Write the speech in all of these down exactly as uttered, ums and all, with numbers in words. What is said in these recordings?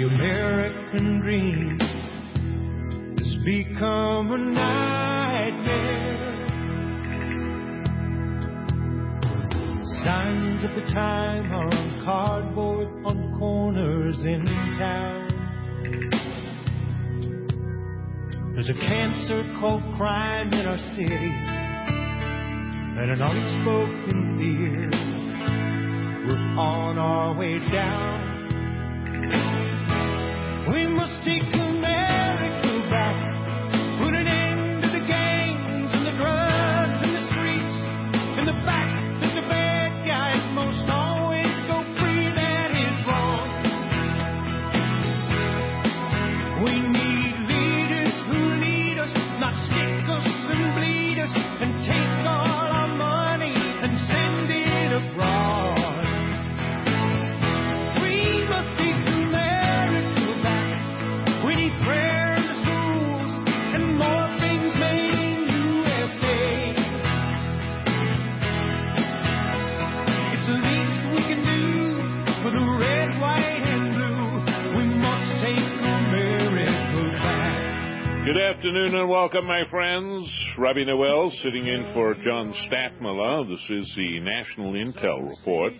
The American dream has become a nightmare. Signs of the time are on cardboard on corners in town. There's a cancer called crime in our cities and an unspoken fear. We're on our way down. We must take America back. Put an end to the gangs and the drugs and the streets and the fact that the bad guys most always go free. That is wrong. We need leaders who lead us, not stick us and bleed us and take all our money and send it abroad. Good afternoon and welcome, my friends. Robbie Noel sitting in for John Stadtmiller. This is the National Intel Report.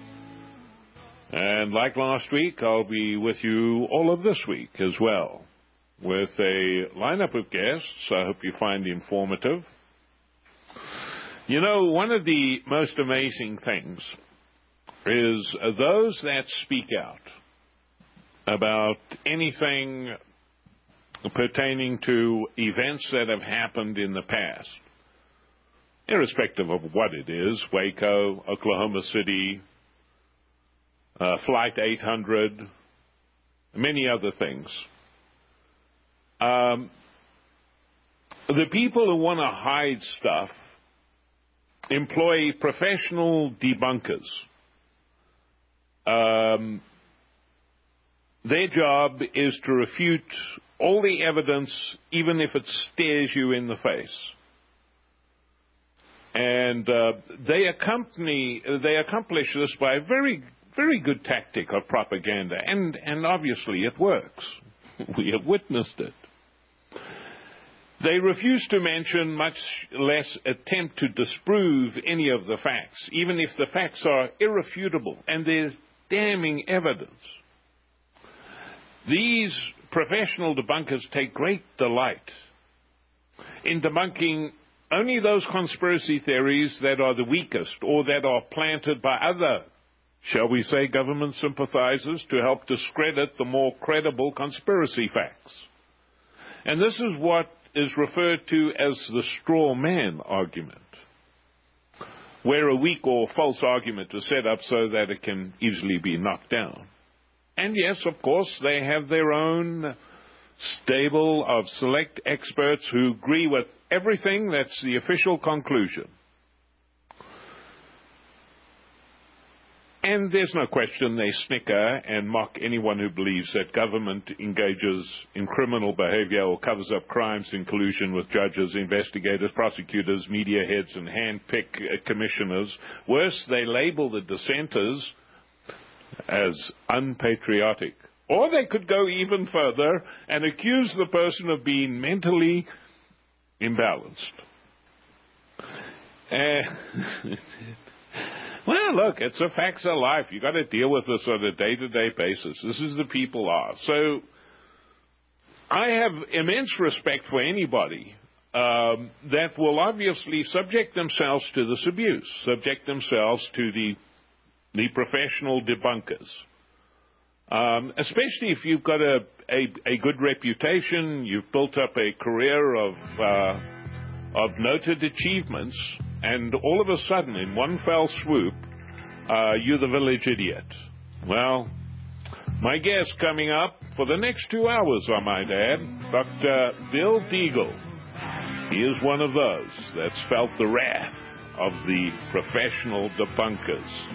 And like last week, I'll be with you all of this week as well, with a lineup of guests I hope you find informative. You know, one of the most amazing things is those that speak out about anything pertaining to events that have happened in the past, irrespective of what it is, Waco, Oklahoma City, uh, Flight eight hundred, many other things. Um, the people who want to hide stuff employ professional debunkers. Um, their job is to refute all the evidence, even if it stares you in the face. And uh, they accompany, they accomplish this by a very, very good tactic of propaganda, and, and obviously it works. We have witnessed it. They refuse to mention, much less attempt to disprove any of the facts, even if the facts are irrefutable and there's damning evidence. These professional debunkers take great delight in debunking only those conspiracy theories that are the weakest or that are planted by other, shall we say, government sympathizers to help discredit the more credible conspiracy facts. And this is what is referred to as the straw man argument, where a weak or false argument is set up so that it can easily be knocked down. And yes, of course, they have their own stable of select experts who agree with everything that's the official conclusion. And there's no question they snicker and mock anyone who believes that government engages in criminal behavior or covers up crimes in collusion with judges, investigators, prosecutors, media heads, and hand-pick commissioners. Worse, they label the dissenters as unpatriotic. Or they could go even further and accuse the person of being mentally imbalanced. Uh, well, look, it's a facts of life. You've got to deal with this on a day-to-day basis. This is the people are. So I have immense respect for anybody um, that will obviously subject themselves to this abuse, subject themselves to the the professional debunkers, um, especially if you've got a, a, a good reputation, you've built up a career of, uh, of noted achievements, and all of a sudden, in one fell swoop, uh, you're the village idiot. Well, my guest coming up for the next two hours, I might add, Doctor Bill Deagle. He is one of those that's felt the wrath of the professional debunkers.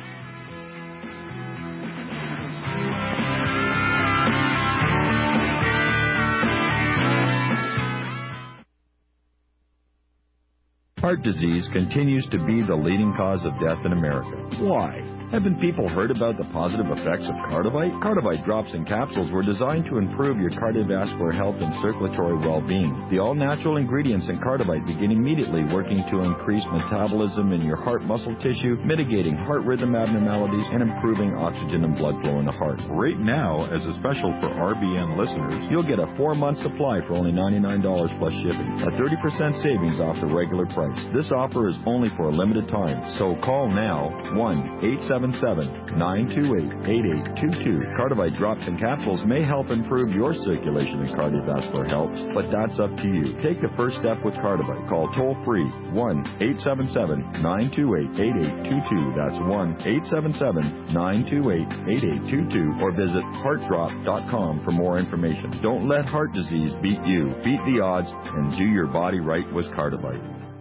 Heart disease continues to be the leading cause of death in America. Why? Haven't people heard about the positive effects of Cardivite? Cardivite drops and capsules were designed to improve your cardiovascular health and circulatory well-being. The all-natural ingredients in Cardivite begin immediately working to increase metabolism in your heart muscle tissue, mitigating heart rhythm abnormalities, and improving oxygen and blood flow in the heart. Right now, as a special for R B N listeners, you'll get a four-month supply for only ninety-nine dollars plus shipping, a thirty percent savings off the regular price. This offer is only for a limited time, so call now, one eight seven seven, nine two eight, eight eight two two. Cardivite drops and capsules may help improve your circulation and cardiovascular health, but that's up to you. Take the first step with Cardivite. Call toll-free one eight seven seven, nine two eight, eight eight two two. That's one eight seven seven, nine two eight, eight eight two two, or visit heart drop dot com for more information. Don't let heart disease beat you. Beat the odds and do your body right with Cardivite.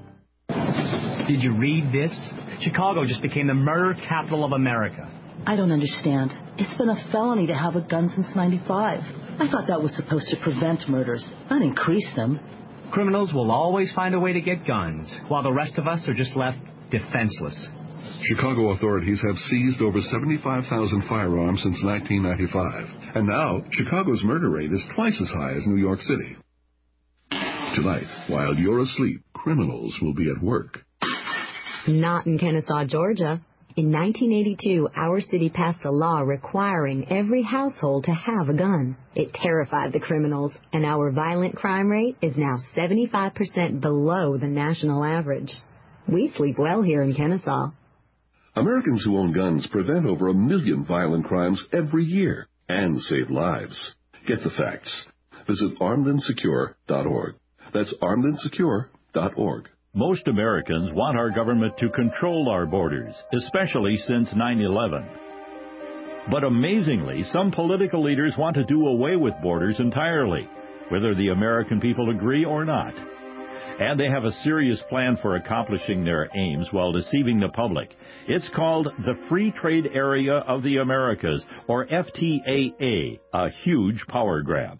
Did you read this? Chicago just became the murder capital of America. I don't understand. It's been a felony to have a gun since ninety-five. I thought that was supposed to prevent murders, not increase them. Criminals will always find a way to get guns, while the rest of us are just left defenseless. Chicago authorities have seized over seventy-five thousand firearms since nineteen ninety-five. And now, Chicago's murder rate is twice as high as New York City. Tonight, while you're asleep, criminals will be at work. Not in Kennesaw, Georgia. In nineteen eighty-two, our city passed a law requiring every household to have a gun. It terrified the criminals, and our violent crime rate is now seventy-five percent below the national average. We sleep well here in Kennesaw. Americans who own guns prevent over a million violent crimes every year and save lives. Get the facts. Visit armed and secure dot org. That's armed and secure dot org. Most Americans want our government to control our borders, especially since nine eleven. But amazingly, some political leaders want to do away with borders entirely, whether the American people agree or not. And they have a serious plan for accomplishing their aims while deceiving the public. It's called the Free Trade Area of the Americas, or F T A A, a huge power grab.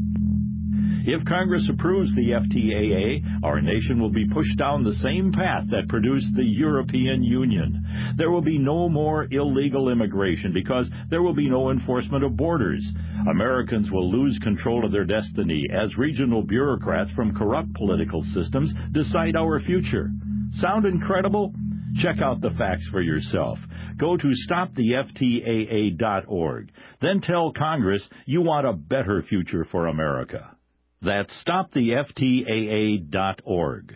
If Congress approves the F T A A, our nation will be pushed down the same path that produced the European Union. There will be no more illegal immigration because there will be no enforcement of borders. Americans will lose control of their destiny as regional bureaucrats from corrupt political systems decide our future. Sound incredible? Check out the facts for yourself. Go to stop the F T A A dot org. Then tell Congress you want a better future for America. That's stop the F T A A dot org.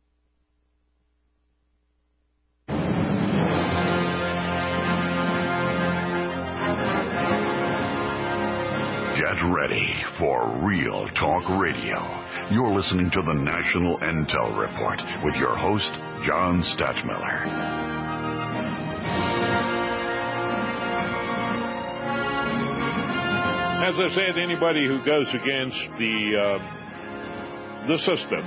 Get ready for Real Talk Radio. You're listening to the National Intel Report with your host, John Stadtmiller. As I said, anybody who goes against the uh, the system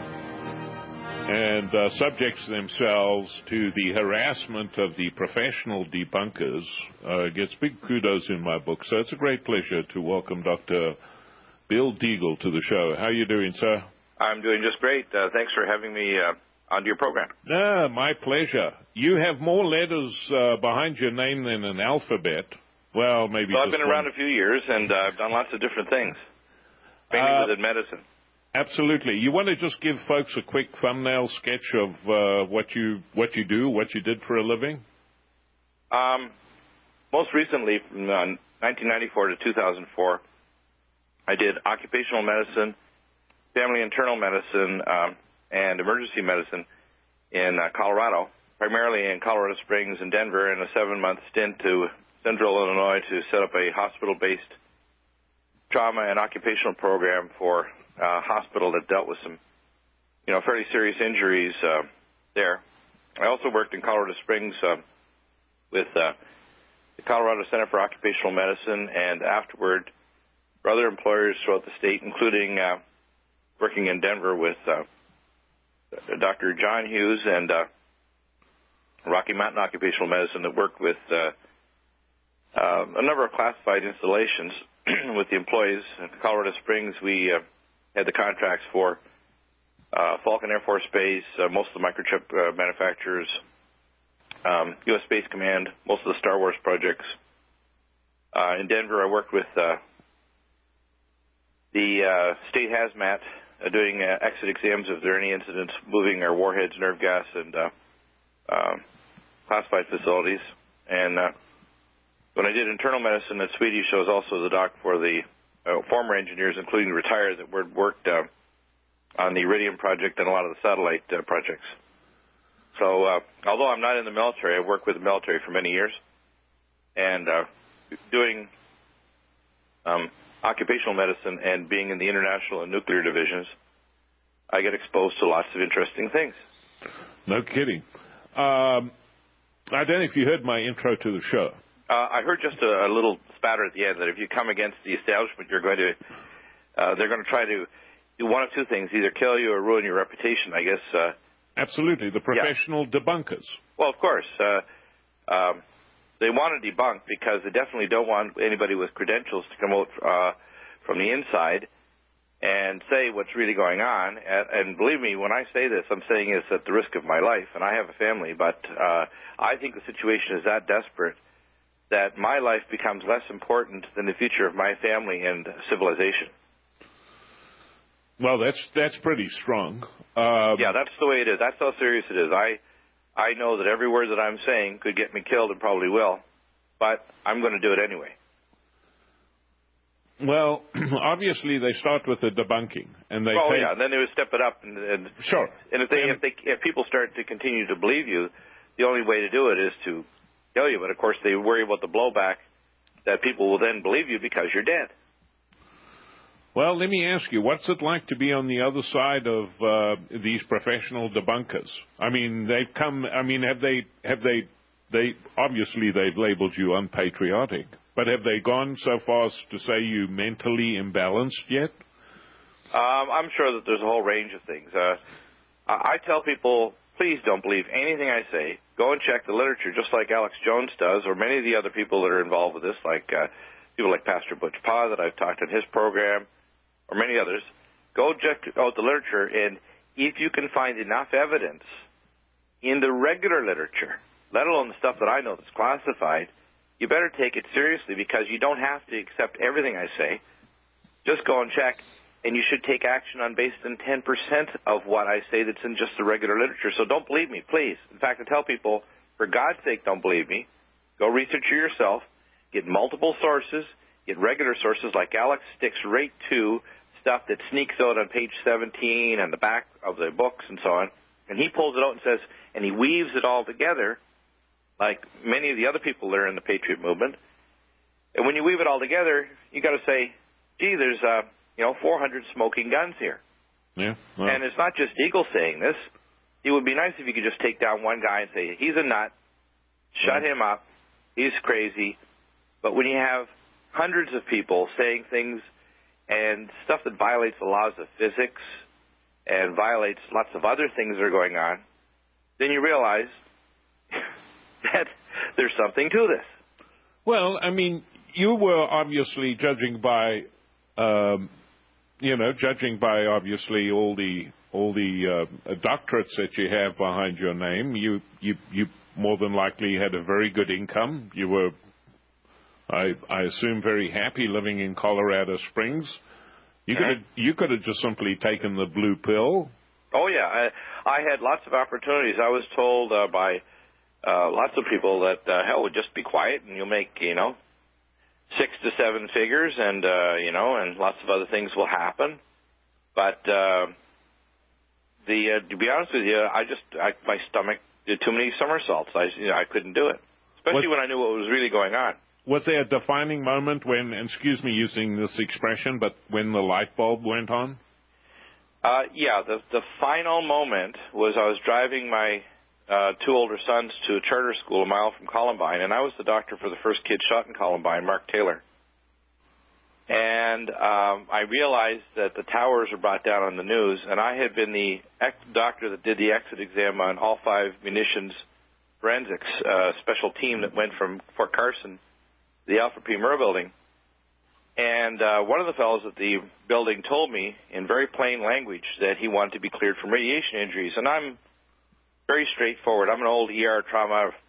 and uh, subjects themselves to the harassment of the professional debunkers uh, gets big kudos in my book. So it's a great pleasure to welcome Doctor Bill Deagle to the show. How are you doing, sir? I'm doing just great. Uh, thanks for having me uh, onto your program. No, my pleasure. You have more letters uh, behind your name than an alphabet. Well, maybe. Well, I've been one. around a few years, and uh, I've done lots of different things, mainly uh, within medicine. Absolutely. You want to just give folks a quick thumbnail sketch of uh, what you what you do, what you did for a living? Um, most recently, from uh, nineteen ninety-four to two thousand four, I did occupational medicine, family internal medicine, um, and emergency medicine in uh, Colorado, primarily in Colorado Springs and Denver, and a seven-month stint to Central Illinois to set up a hospital-based trauma and occupational program for a hospital that dealt with some, you know, fairly serious injuries uh, there. I also worked in Colorado Springs uh, with uh, the Colorado Center for Occupational Medicine, and afterward for other employers throughout the state, including uh, working in Denver with uh, Doctor John Hughes and uh, Rocky Mountain Occupational Medicine that worked with uh, Uh, a number of classified installations with the employees. In Colorado Springs, we uh, had the contracts for uh, Falcon Air Force Base, uh, most of the microchip uh, manufacturers, um, U S Space Command, most of the Star Wars projects. Uh, in Denver, I worked with uh, the uh, state hazmat uh, doing uh, exit exams if there are any incidents moving our warheads, nerve gas, and uh, uh, classified facilities. And uh, when I did internal medicine at Swedish, I was also the doc for the uh, former engineers, including retired, that were, worked uh, on the Iridium project and a lot of the satellite uh, projects. So uh, although I'm not in the military, I've worked with the military for many years. And uh, doing um, occupational medicine and being in the international and nuclear divisions, I get exposed to lots of interesting things. No kidding. Um, I don't know if you heard my intro to the show. Uh, I heard just a, a little spatter at the end that if you come against the establishment, you're going to, uh, they're going to try to do one of two things, either kill you or ruin your reputation, I guess. Uh, Absolutely, the professional yeah. debunkers. Well, of course. Uh, um, they want to debunk because they definitely don't want anybody with credentials to come out uh, from the inside and say what's really going on. And, and believe me, when I say this, I'm saying this at the risk of my life, and I have a family, but uh, I think the situation is that desperate that my life becomes less important than the future of my family and civilization. Well, that's that's pretty strong. Um, yeah, that's the way it is. That's how serious it is. I I know that every word that I'm saying could get me killed and probably will, but I'm going to do it anyway. Well, obviously they start with the debunking, and they. Oh take... yeah, and then they would step it up, and, and sure. And if they and... if they if people start to continue to believe you, the only way to do it is to kill you. But of course, they worry about the blowback that people will then believe you because you're dead. Well, let me ask you, what's it like to be on the other side of uh, these professional debunkers? I mean, they've come. I mean, have they? Have they? They obviously they've labeled you unpatriotic, but have they gone so far as to say you mentally imbalanced yet? Um, I'm sure that there's a whole range of things. Uh, I tell people, please don't believe anything I say. Go and check the literature, just like Alex Jones does, or many of the other people that are involved with this, like uh, people like Pastor Butch Pa that I've talked on his program, or many others. Go check out the literature, and if you can find enough evidence in the regular literature, let alone the stuff that I know that's classified, you better take it seriously, because you don't have to accept everything I say. Just go and check, and you should take action on based on ten percent of what I say that's in just the regular literature. So don't believe me, please. In fact, I tell people, for God's sake, don't believe me. Go research it yourself. Get multiple sources. Get regular sources, like Alex sticks right to stuff that sneaks out on page seventeen and the back of the books and so on. And he pulls it out and says, and he weaves it all together, like many of the other people that are in the Patriot movement. And when you weave it all together, you got to say, gee, there's, uh, you know, four hundred smoking guns here. Yeah. Well. And it's not just Eagle saying this. It would be nice if you could just take down one guy and say, he's a nut, shut yeah. him up, he's crazy. But when you have hundreds of people saying things and stuff that violates the laws of physics and violates lots of other things that are going on, then you realize that there's something to this. Well, I mean, you were obviously judging by, um, you know, judging by obviously all the all the uh, doctorates that you have behind your name. You you you more than likely had a very good income. You were, I I assume, very happy living in Colorado Springs. You could have you could have just simply taken the blue pill. Oh yeah, I, I had lots of opportunities. I was told uh, by uh, lots of people that uh, hell, would just be quiet and you'll make, you know, six to seven figures, and uh, you know, and lots of other things will happen. But uh, the uh, to be honest with you, I just I, my stomach did too many somersaults. I you know I couldn't do it, especially what, when I knew what was really going on. Was there a defining moment when, and excuse me using this expression, but when the light bulb went on? Uh, yeah, the the final moment was I was driving my uh, two older sons to a charter school a mile from Columbine, and I was the doctor for the first kid shot in Columbine, Mark Taylor. And um, I realized that the towers were brought down on the news, and I had been the ex- doctor that did the exit exam on all five munitions forensics, uh, special team that went from Fort Carson to the Alfred P. Murrah building. And uh, one of the fellows at the building told me in very plain language that he wanted to be cleared from radiation injuries. And I'm very straightforward. I'm an old E R trauma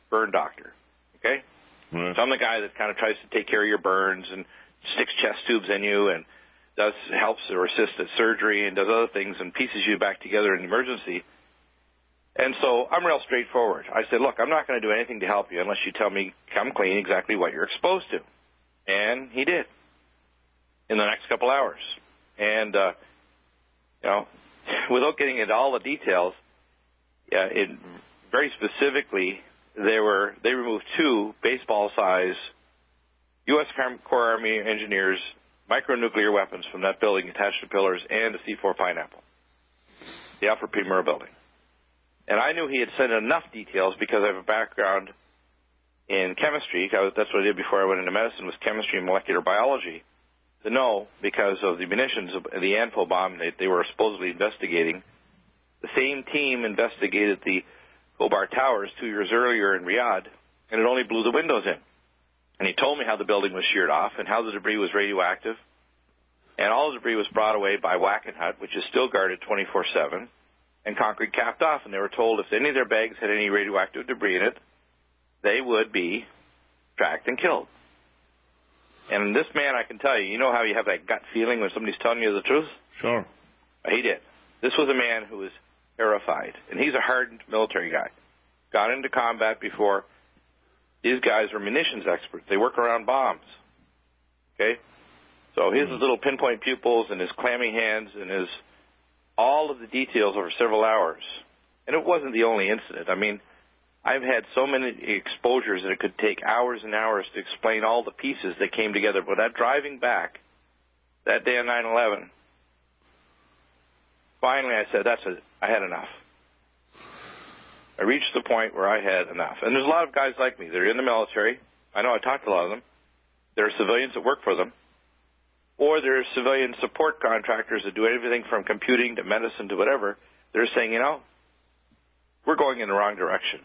burn doctor, okay? Right. So I'm the guy that kind of tries to take care of your burns and sticks chest tubes in you and does helps or assists at surgery and does other things and pieces you back together in emergency. And so I'm real straightforward. I said, look, I'm not going to do anything to help you unless you tell me, come clean, exactly what you're exposed to. And he did in the next couple hours. And, uh, you know, without getting into all the details, uh, it, very specifically, they were they removed two baseball-size U S Corps Army engineers micronuclear weapons from that building attached to pillars and a C four Pineapple, the Alfred P. Murrah building. And I knew he had sent enough details because I have a background in chemistry. That's what I did before I went into medicine, was chemistry and molecular biology, to know, because of the munitions of the Anfo bomb that they were supposedly investigating. The same team investigated the Khobar Towers two years earlier in Riyadh, and it only blew the windows in. And he told me how the building was sheared off and how the debris was radioactive. And all the debris was brought away by Wackenhut, which is still guarded twenty-four seven, and concrete capped off. And they were told if any of their bags had any radioactive debris in it, they would be tracked and killed. And this man, I can tell you, you know how you have that gut feeling when somebody's telling you the truth? Sure. He did. This was a man who was terrified, and he's a hardened military guy. Got into combat before. These guys are munitions experts. They work around bombs. Okay? So his mm-hmm. little pinpoint pupils and his clammy hands and his all of the details over several hours. And it wasn't the only incident. I mean, I've had so many exposures that it could take hours and hours to explain all the pieces that came together. But that driving back that day on nine eleven, finally I said, that's a, I had enough. I reached the point where I had enough. And there's a lot of guys like me. They're in the military. I know I talked to a lot of them. There are civilians that work for them. Or there are civilian support contractors that do everything from computing to medicine to whatever. They're saying, you know, we're going in the wrong direction.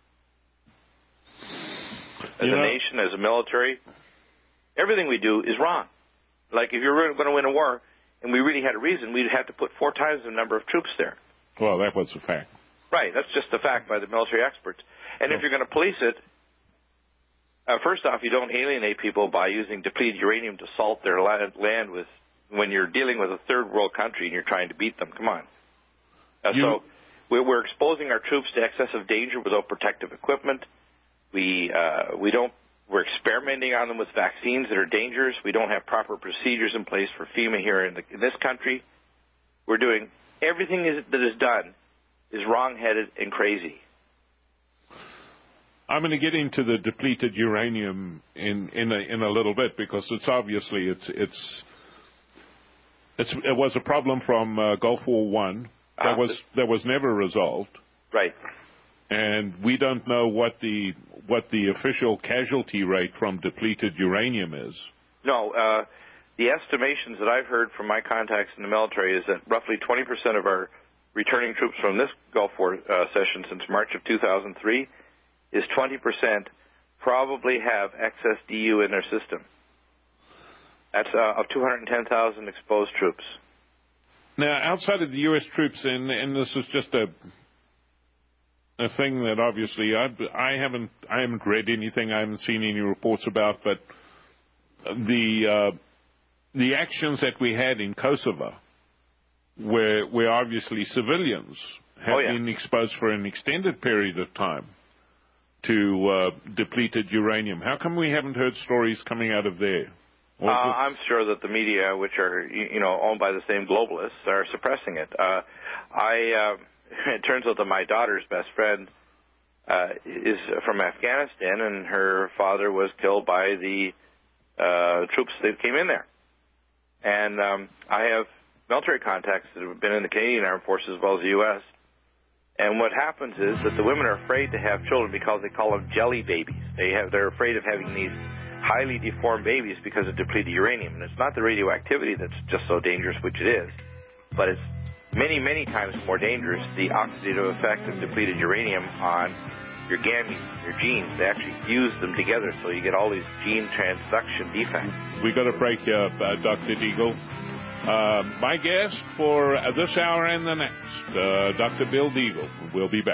As you a know, nation, as a military, everything we do is wrong. Like if you're going to win a war and we really had a reason, we'd have to put four times the number of troops there. Well, that was a fact. Right, that's just a fact by the military experts. And if you're going to police it, uh, first off, you don't alienate people by using depleted uranium to salt their land, land with when you're dealing with a third world country and you're trying to beat them. Come on. Uh, you, so we're, we're exposing our troops to excessive danger without protective equipment. We uh, we don't. We're experimenting on them with vaccines that are dangerous. We don't have proper procedures in place for FEMA here in, the, in this country. We're doing everything is, that is done is wrong-headed and crazy. I'm going to get into the depleted uranium in in a, in a little bit because it's obviously it's it's, it's it was a problem from uh, Gulf War One that uh, was that was never resolved. Right. And we don't know what the what the official casualty rate from depleted uranium is. No, uh, the estimations that I've heard from my contacts in the military is that roughly twenty percent of our returning troops from this Gulf War uh, session since March of two thousand three is twenty percent probably have excess D U in their system. That's uh, of two hundred ten thousand exposed troops. Now, outside of the U S troops, and, and this is just a a thing that obviously I, I haven't I haven't read anything, I haven't seen any reports about, but the uh, the actions that we had in Kosovo, where where obviously civilians have oh, yeah. been exposed for an extended period of time to uh, depleted uranium. How come we haven't heard stories coming out of there? Uh, I'm sure that the media, which are you know owned by the same globalists, are suppressing it. Uh, I. Uh, It turns out that my daughter's best friend uh, is from Afghanistan, and her father was killed by the uh, troops that came in there. And um, I have military contacts that have been in the Canadian Armed Forces as well as the U S And what happens is that the women are afraid to have children because they call them jelly babies. They have, they're afraid of having these highly deformed babies because of depleted uranium. And it's not the radioactivity that's just so dangerous, which it is, but it's many, many times more dangerous, the oxidative effect of depleted uranium on your gametes, your genes. They actually fuse them together, so you get all these gene transduction defects. We got a break here, uh, Doctor Deagle. Uh, my guest for uh, this hour and the next, uh, Doctor Bill Deagle. We'll be back.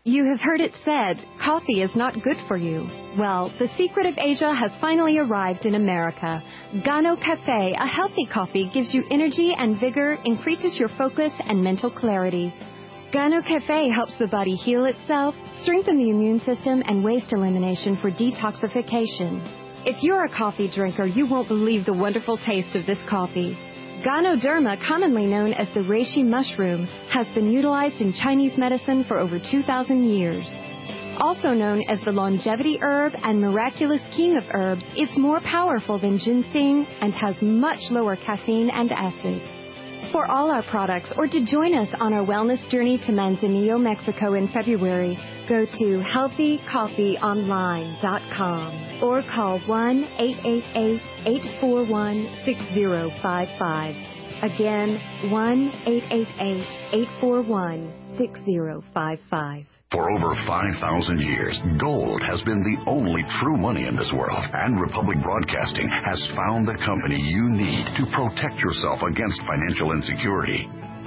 You have heard it said, coffee is not good for you. Well, the secret of Asia has finally arrived in America. Gano Cafe, a healthy coffee, gives you energy and vigor, increases your focus and mental clarity. Gano Cafe helps the body heal itself, strengthen the immune system, and waste elimination for detoxification. If you're a coffee drinker, you won't believe the wonderful taste of this coffee. Ganoderma, commonly known as the reishi mushroom, has been utilized in Chinese medicine for over two thousand years. Also known as the longevity herb and miraculous king of herbs, it's more powerful than ginseng and has much lower caffeine and acid. For all our products or to join us on our wellness journey to Manzanillo, Mexico in February, go to healthy coffee online dot com or call one eight eight eight, eight four one, six zero five five. Again, one eight eight eight, eight four one, six zero five five. For over five thousand years, gold has been the only true money in this world, and Republic Broadcasting has found the company you need to protect yourself against financial insecurity.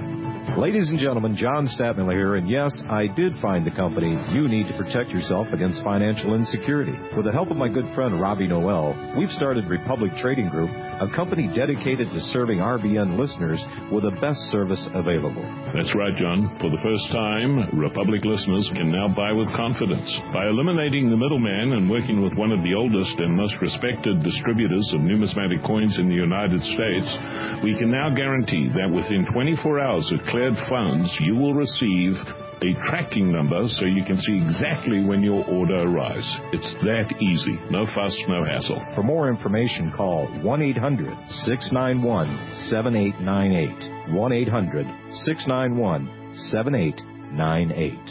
Ladies and gentlemen, John Stadtmiller here, and yes, I did find the company you need to protect yourself against financial insecurity. With the help of my good friend Robbie Noel, we've started Republic Trading Group, a company dedicated to serving R B N listeners with the best service available. That's right, John. For the first time, Republic listeners can now buy with confidence. By eliminating the middleman and working with one of the oldest and most respected distributors of numismatic coins in the United States, we can now guarantee that within twenty-four hours of cleared funds, you will receive a tracking number so you can see exactly when your order arrives. It's that easy. No fuss, no hassle. For more information, call one eight hundred, six nine one, seven eight nine eight. one eight hundred, six nine one, seven eight nine eight.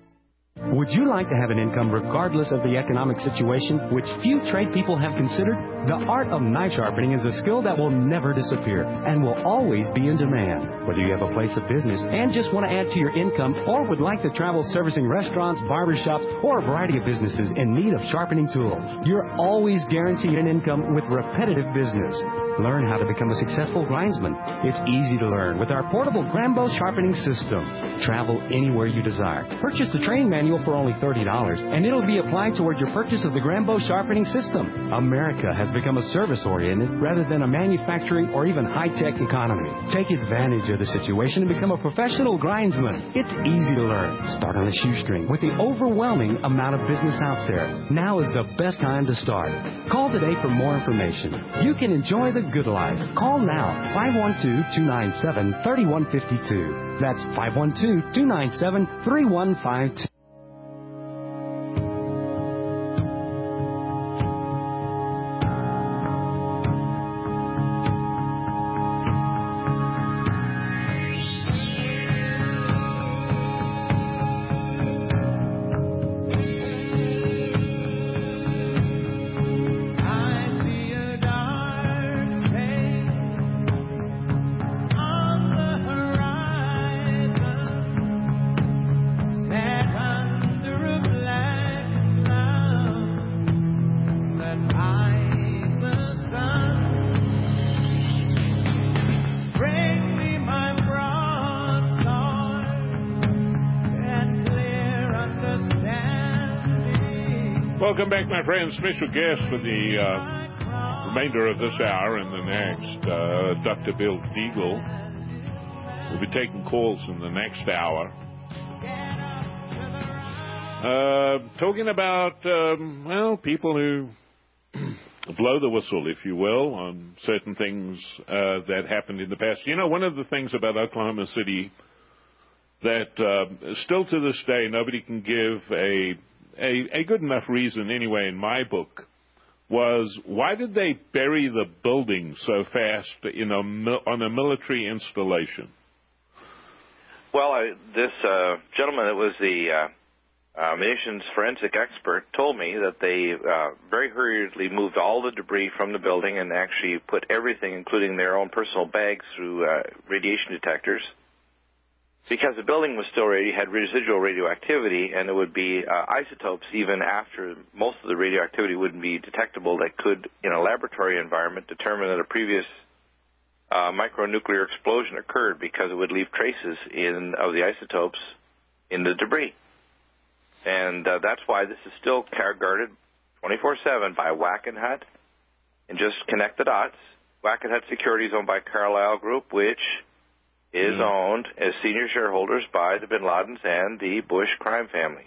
Would you like to have an income regardless of the economic situation, which few trade people have considered? The art of knife sharpening is a skill that will never disappear and will always be in demand. Whether you have a place of business and just want to add to your income, or would like to travel servicing restaurants, barbershops, or a variety of businesses in need of sharpening tools, you're always guaranteed an income with repetitive business. Learn how to become a successful grindsman. It's easy to learn with our portable Grambo sharpening system. Travel anywhere you desire. Purchase the training manual for only thirty dollars, and it'll be applied toward your purchase of the Grambo sharpening system. America has become a service-oriented rather than a manufacturing or even high-tech economy. Take advantage of the situation and become a professional grindsman. It's easy to learn. Start on a shoestring with the overwhelming amount of business out there. Now is the best time to start. Call today for more information. You can enjoy the good life. Call now, five one two, two nine seven, three one five two. That's five one two, two nine seven, three one five two. Welcome back, my friends. Special guest for the uh, remainder of this hour and the next, uh, Doctor Bill Deagle. We'll be taking calls in the next hour. Uh, talking about, um, well, people who blow the whistle, if you will, on certain things uh, that happened in the past. You know, one of the things about Oklahoma City that uh, still to this day nobody can give a A, a good enough reason, anyway, in my book, was why did they bury the building so fast in a, on a military installation? Well, I, this uh, gentleman that was the uh, uh, munitions forensic expert told me that they uh, very hurriedly moved all the debris from the building and actually put everything, including their own personal bags, through uh, radiation detectors. Because the building was still ready, had residual radioactivity, and it would be uh, isotopes even after most of the radioactivity wouldn't be detectable that could, in a laboratory environment, determine that a previous uh, micronuclear explosion occurred because it would leave traces in of the isotopes in the debris. And uh, that's why this is still guarded twenty-four seven by Wackenhut. And just connect the dots. Wackenhut Securities owned by Carlyle Group, which is mm. owned as senior shareholders by the Bin Ladens and the Bush crime family.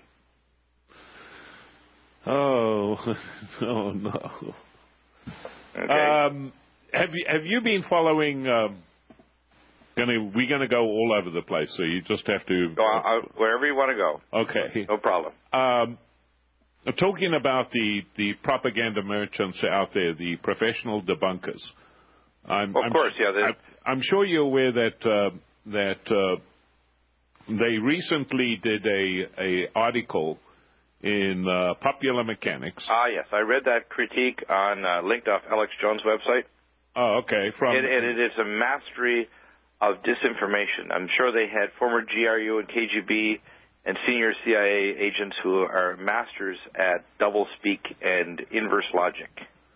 Oh, oh no. Okay. Um, have you have you been following? Um, gonna we're gonna go all over the place, so you just have to go uh, wherever you want to go. Okay, no problem. Um, talking about the the propaganda merchants out there, the professional debunkers. I'm, of I'm, course, yeah. I'm, I'm sure you're aware that uh, that uh, they recently did a a article in uh, Popular Mechanics. Ah, yes, I read that critique on uh, linked off Alex Jones' website. Oh, okay. From it, it, it is a mastery of disinformation. I'm sure they had former G R U and K G B and senior C I A agents who are masters at doublespeak and inverse logic.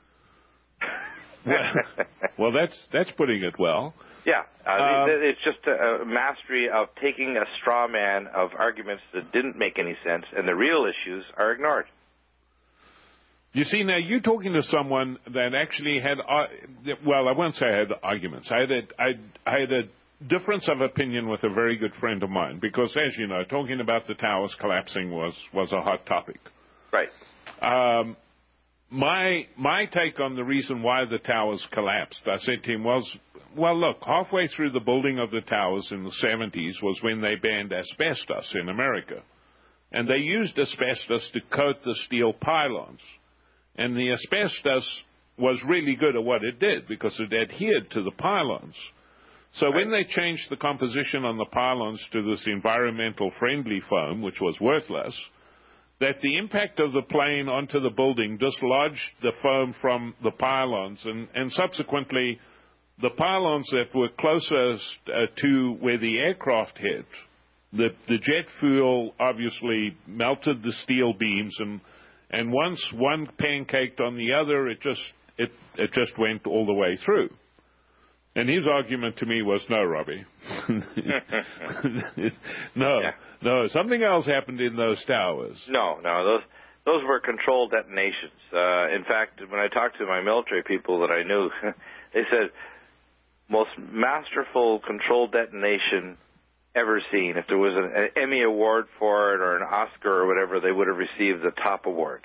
well, well, that's that's putting it well. Yeah, uh, um, it, it's just a, a mastery of taking a straw man of arguments that didn't make any sense, and the real issues are ignored. You see, now you're talking to someone that actually had, uh, well, I won't say I had arguments. I had a, I, I had a difference of opinion with a very good friend of mine because, as you know, talking about the towers collapsing was, was a hot topic. Right. Um, my my take on the reason why the towers collapsed, I said to him, was, well, look, halfway through the building of the towers in the seventies was when they banned asbestos in America. And they used asbestos to coat the steel pylons. And the asbestos was really good at what it did because it adhered to the pylons. So right. when they changed the composition on the pylons to this environmental friendly foam, which was worthless, that the impact of the plane onto the building dislodged the foam from the pylons, and, and subsequently the pylons that were closest uh, to where the aircraft hit, the, the jet fuel obviously melted the steel beams, and and once one pancaked on the other, it just it it just went all the way through. And his argument to me was, no, Robbie. no, yeah. no, something else happened in those towers. No, no, those those were controlled detonations. Uh, in fact, when I talked to my military people that I knew, they said, most masterful controlled detonation ever seen. If there was an, an Emmy award for it or an Oscar or whatever, they would have received the top award.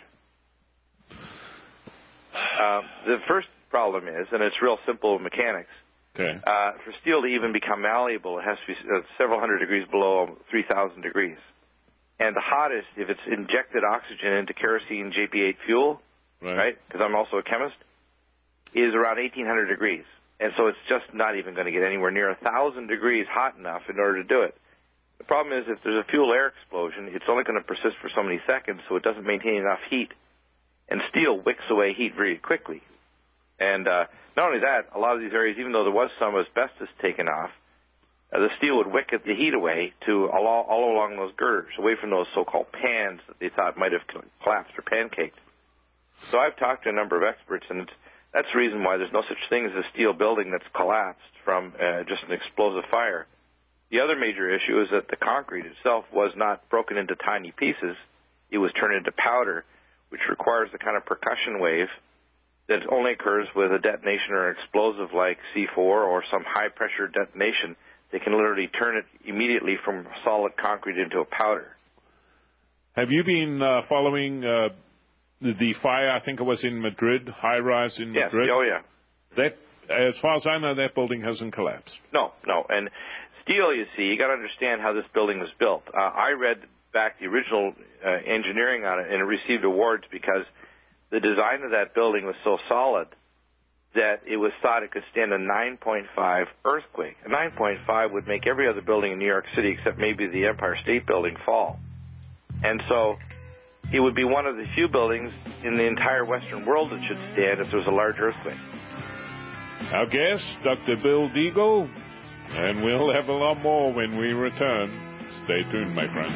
Uh, the first problem is, and it's real simple mechanics, okay. uh, for steel to even become malleable, it has to be uh, several hundred degrees below three thousand degrees. And the hottest, if it's injected oxygen into kerosene J P eight fuel, right, because right? I'm also a chemist, is around eighteen hundred degrees. And so it's just not even going to get anywhere near one thousand degrees hot enough in order to do it. The problem is if there's a fuel-air explosion, it's only going to persist for so many seconds, so it doesn't maintain enough heat. And steel wicks away heat very quickly. And uh, not only that, a lot of these areas, even though there was some asbestos taken off, uh, the steel would wick the heat away to all, all along those girders, away from those so-called pans that they thought might have collapsed or pancaked. So I've talked to a number of experts, and it's that's the reason why there's no such thing as a steel building that's collapsed from uh, just an explosive fire. The other major issue is that the concrete itself was not broken into tiny pieces. It was turned into powder, which requires the kind of percussion wave that only occurs with a detonation or an explosive like C four or some high-pressure detonation. They can literally turn it immediately from solid concrete into a powder. Have you been uh, following... Uh The fire, I think it was in Madrid, high-rise in yes. Madrid. Oh, yeah. That, as far as I know, that building hasn't collapsed. No, no. And steel, you see, you got to understand how this building was built. Uh, I read back the original uh, engineering on it, and it received awards because the design of that building was so solid that it was thought it could stand a nine point five earthquake. A nine point five would make every other building in New York City, except maybe the Empire State Building, fall. And so it would be one of the few buildings in the entire Western world that should stand if there was a large earthquake. Our guest, Doctor Bill Deagle, and we'll have a lot more when we return. Stay tuned, my friend.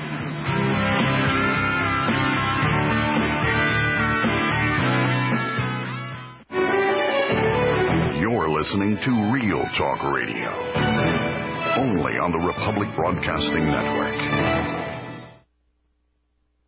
You're listening to Real Talk Radio, only on the Republic Broadcasting Network. Today,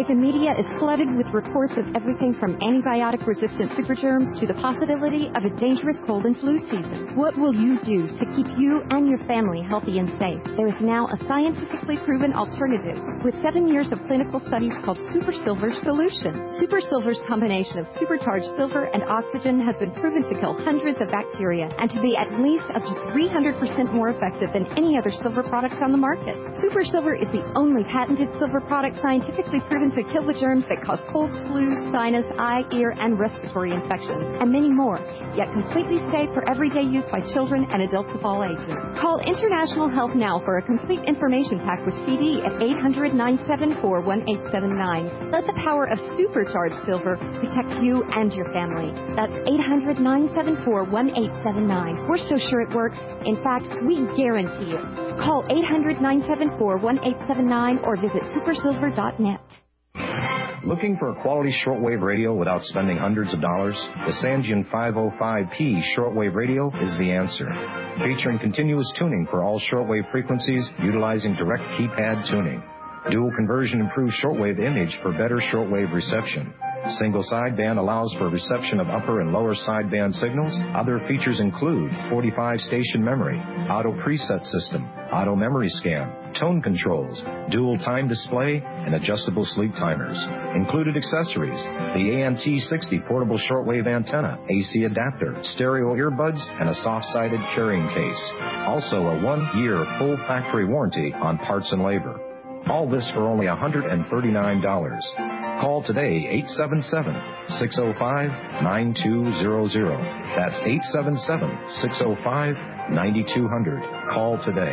the media is flooded with reports of everything from antibiotic-resistant supergerms to the possibility of a dangerous cold and flu season. What will you do to keep you and your family healthy and safe? There is now a scientifically proven alternative with seven years of clinical studies called Super Silver Solution. Super Silver's combination of supercharged silver and oxygen has been proven to kill hundreds of bacteria and to be at least up to three hundred percent more effective than any other silver products on the market. Super Silver is the only patented silver product scientifically proven to kill the germs that cause colds, flu, sinus, eye, ear, and respiratory infections, and many more, yet completely safe for everyday use by children and adults of all ages. Call International Health now for a complete information pack with C D at eight hundred, nine seven four, one eight seven nine. Let the power of supercharged silver protect you and your family. That's eight hundred, nine seven four, one eight seven nine. We're so sure it works. In fact, we guarantee it. Call eight hundred, nine seven four, one eight seven nine or visit super silver dot net. Looking for a quality shortwave radio without spending hundreds of dollars? The Sangean five oh five P shortwave radio is the answer. Featuring continuous tuning for all shortwave frequencies utilizing direct keypad tuning. Dual conversion improves shortwave image for better shortwave reception. Single sideband allows for reception of upper and lower sideband signals. Other features include forty-five station memory, auto preset system, auto memory scan, tone controls, dual time display, and adjustable sleep timers. Included accessories: the A N T sixty portable shortwave antenna, A C adapter, stereo earbuds, and a soft-sided carrying case. Also a one-year full factory warranty on parts and labor. All this for only one hundred thirty-nine dollars. Call today, eight seven seven, six oh five, nine two zero zero. That's eight seven seven, six oh five, nine two zero zero. Call today.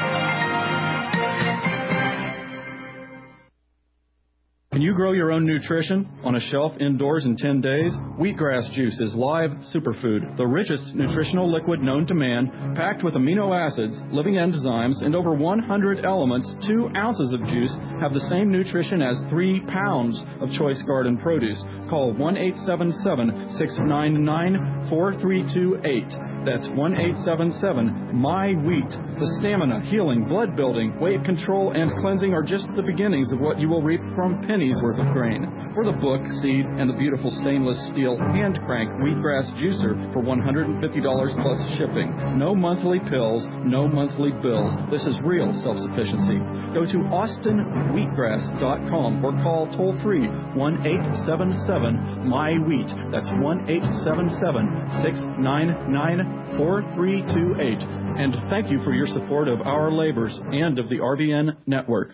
Can you grow your own nutrition on a shelf indoors in ten days? Wheatgrass juice is live superfood, the richest nutritional liquid known to man, packed with amino acids, living enzymes, and over one hundred elements. Two ounces of juice have the same nutrition as three pounds of choice garden produce. Call one eight seven seven, six nine nine, four three two eight. That's one eight seven seven, M Y wheat. The stamina, healing, blood building, weight control, and cleansing are just the beginnings of what you will reap from pennies worth of grain. For the book, seed, and the beautiful stainless steel hand crank wheatgrass juicer for one hundred fifty dollars plus shipping. No monthly pills, no monthly bills. This is real self-sufficiency. Go to austin wheatgrass dot com or call toll-free one eight seven seven, M Y wheat. That's one eight seven seven, six nine nine, four three two eight. And thank you for your support of our labors and of the R B N network.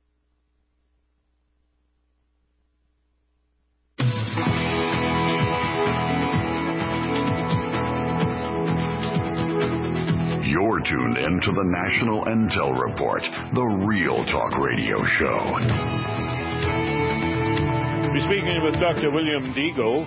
You're tuned in to the National Intel Report, the real talk radio show. We're speaking with Doctor William Deagle.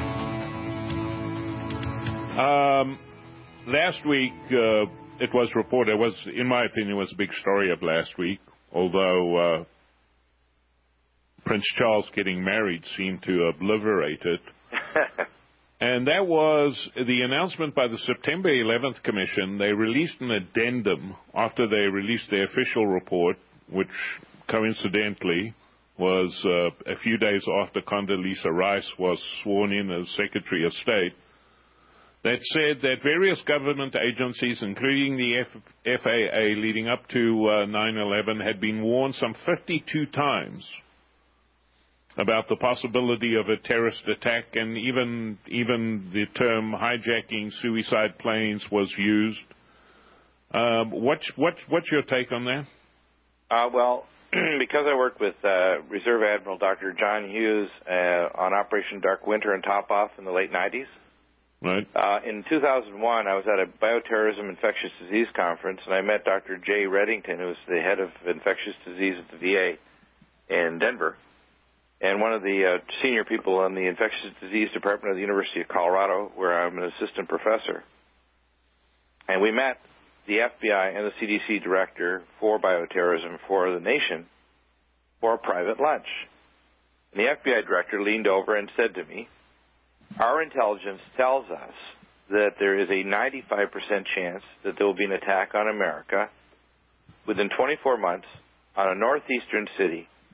Um, last week, uh, it was reported, it was, in my opinion, was a big story of last week, although uh, Prince Charles getting married seemed to obliterate it. And that was the announcement by the September eleventh Commission. They released an addendum after they released their official report, which coincidentally was uh, a few days after Condoleezza Rice was sworn in as Secretary of State, that said that various government agencies, including the F- F A A, leading up to uh, nine eleven, had been warned some fifty-two times about the possibility of a terrorist attack, and even even the term hijacking suicide planes was used. Um, what's, what, what's your take on that? Uh, well, because I worked with uh, Reserve Admiral Doctor John Hughes uh, on Operation Dark Winter and Top Off in the late nineties, right. Uh, in two thousand one, I was at a bioterrorism infectious disease conference, and I met Doctor Jay Reddington, who was the head of infectious disease at the V A in Denver, and one of the uh, senior people in the infectious disease department of the University of Colorado, where I'm an assistant professor. And we met the F B I and the C D C director for bioterrorism for the nation for a private lunch. And the F B I director leaned over and said to me, "Our intelligence tells us that there is a ninety-five percent chance that there will be an attack on America within twenty-four months on a northeastern city